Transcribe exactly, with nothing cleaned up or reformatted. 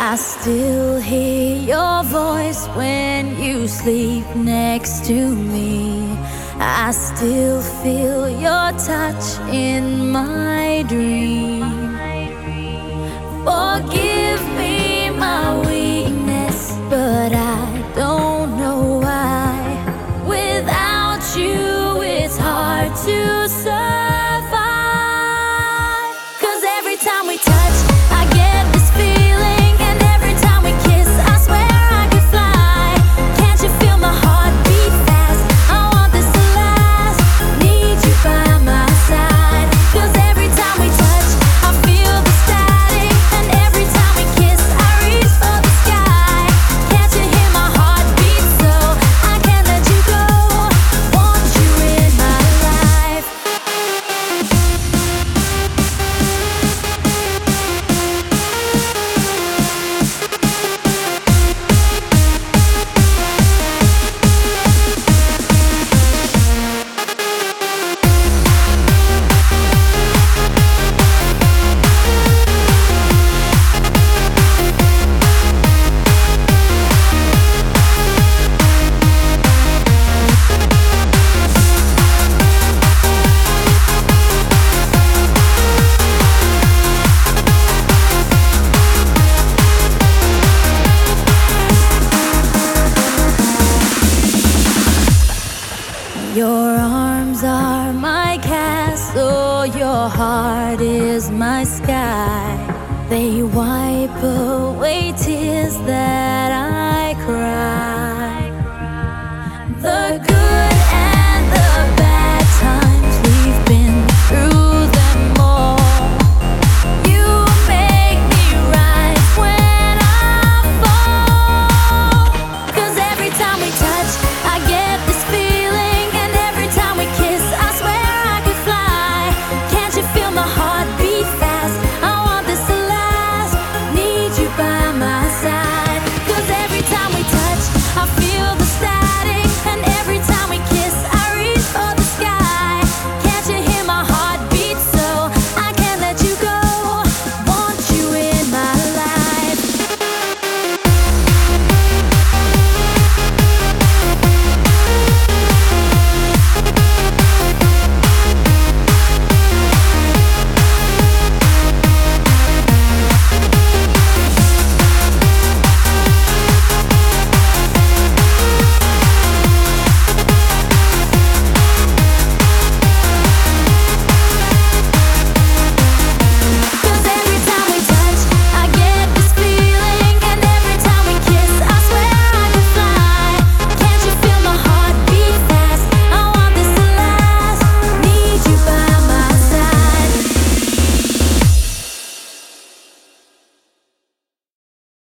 I still hear your voice when you sleep next to me. I still feel your touch in my dream. Forgive me my weakness, but I don't know why. Without you, it's hard to survive. 'Cause every time we touch, I get this feeling, and every time we kiss, I swear I could fly. Can't you feel my heart beat fast? I want this to last. Need you by my side. 'Cause every time we touch, I feel the static, and every time we kiss, I reach for the sky. Can't you hear my heart beat? So I can't let you go. Want you in my life. Your arms are my castle, your heart is my sky. They wipe away tears that